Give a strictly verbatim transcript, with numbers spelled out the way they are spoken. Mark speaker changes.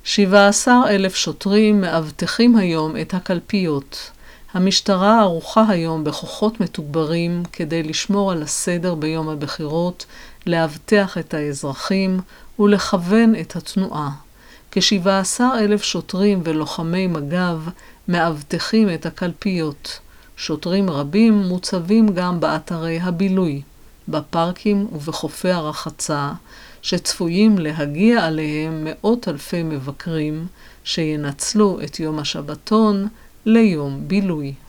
Speaker 1: שבעה עשר אלף שוטרים מאבטחים היום את הקלפיות. המשטרה ערוכה היום בכוחות מתוגברים כדי לשמור על הסדר ביום הבחירות, לאבטח את האזרחים ולכוון את התנועה. כ-שבעה עשר אלף שוטרים ולוחמי מג"ב מאבטחים את הקלפיות. שוטרים רבים מוצבים גם באתרי הבילוי, בפארקים ובחופי הרחצה, שצפויים להגיע עליהם מאות אלפי מבקרים שינצלו את יום השבתון ליום בילוי.